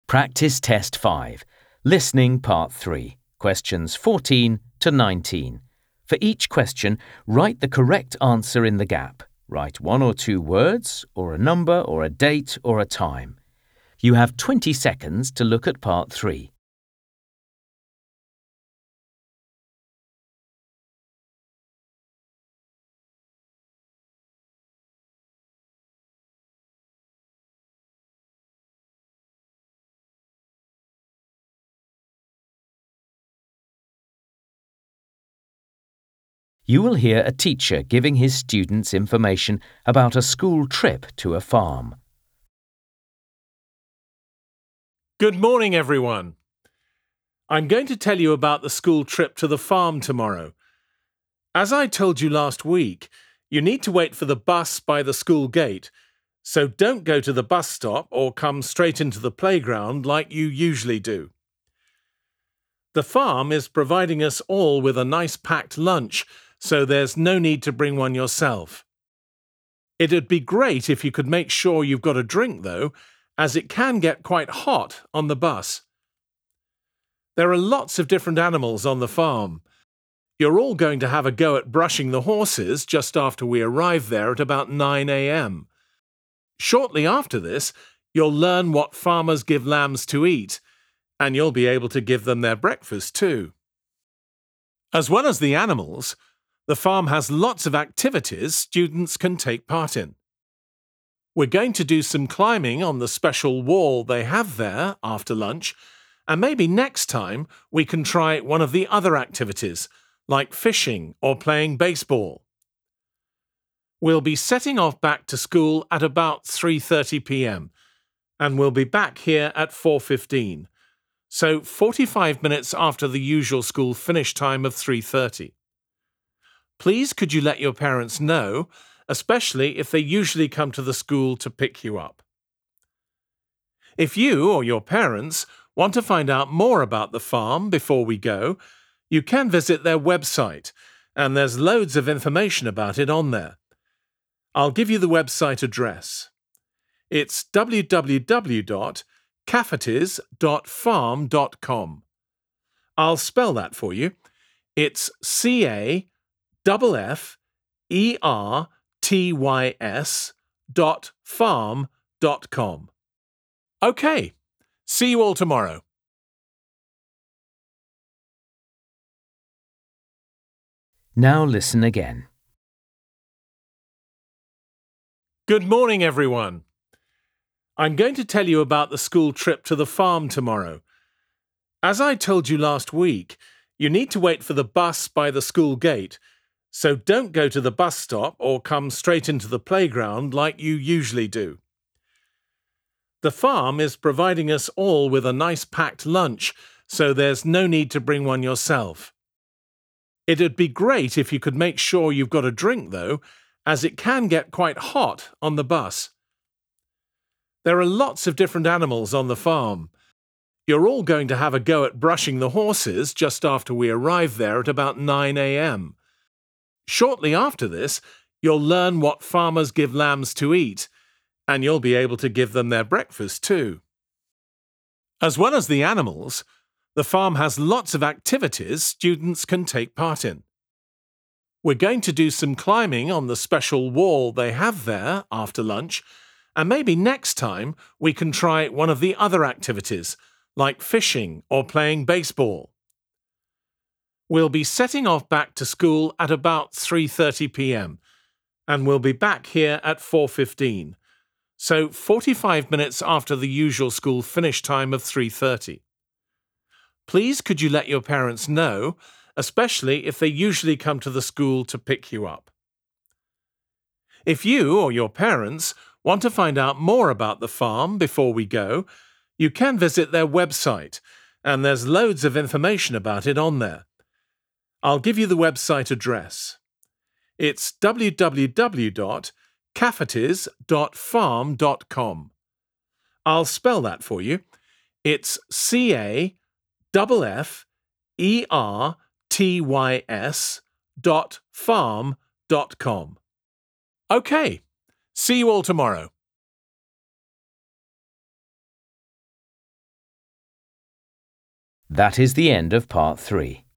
Practice Test 5, Listening Part 3, questions 14 to 19. For each question, write the correct answer in the gap. Write one or two words, or a number, or a date, or a time. You have 20 seconds to look at Part 3. You will hear a teacher giving his students information about a school trip to a farm. Good morning, everyone. I'm going to tell you about the school trip to the farm tomorrow. As I told you last week, you need to wait for the bus by the school gate, so don't go to the bus stop or come straight into the playground like you usually do. The farm is providing us all with a nice packed lunch, so there's no need to bring one yourself. It'd be great if you could make sure you've got a drink, though, as it can get quite hot on the bus. There are lots of different animals on the farm. You're all going to have a go at brushing the horses just after we arrive there at about 9 a.m. Shortly after this, you'll learn what farmers give lambs to eat, and you'll be able to give them their breakfast too. As well as the animals, the farm has lots of activities students can take part in. We're going to do some climbing on the special wall they have there after lunch, and maybe next time we can try one of the other activities, like fishing or playing baseball. We'll be setting off back to school at about 3:30 p.m, and we'll be back here at 4:15, so 45 minutes after the usual school finish time of 3:30. Please could you let your parents know, especially if they usually come to the school to pick you up. If you or your parents want to find out more about the farm before we go, you can visit their website, and there's loads of information about it on there. I'll give you the website address. It's www.cafetes.farm.com. I'll spell that for you. It's CAFFERTYS.farm.com. Okay, see you all tomorrow. Now listen again. Good morning, everyone. I'm going to tell you about the school trip to the farm tomorrow. As I told you last week, you need to wait for the bus by the school gate, so don't go to the bus stop or come straight into the playground like you usually do. The farm is providing us all with a nice packed lunch, so there's no need to bring one yourself. It'd be great if you could make sure you've got a drink, though, as it can get quite hot on the bus. There are lots of different animals on the farm. You're all going to have a go at brushing the horses just after we arrive there at about 9 a.m. Shortly after this, you'll learn what farmers give lambs to eat, and you'll be able to give them their breakfast too. As well as the animals, the farm has lots of activities students can take part in. We're going to do some climbing on the special wall they have there after lunch, and maybe next time we can try one of the other activities, like fishing or playing baseball. We'll be setting off back to school at about 3:30 p.m, and we'll be back here at 4:15, so 45 minutes after the usual school finish time of 3:30. Please could you let your parents know, especially if they usually come to the school to pick you up. If you or your parents want to find out more about the farm before we go, you can visit their website, and there's loads of information about it on there. I'll give you the website address. It's www.cafetes.farm.com. I'll spell that for you. It's CAFFERTYS.farm.com. Okay, see you all tomorrow. That is the end of part 3.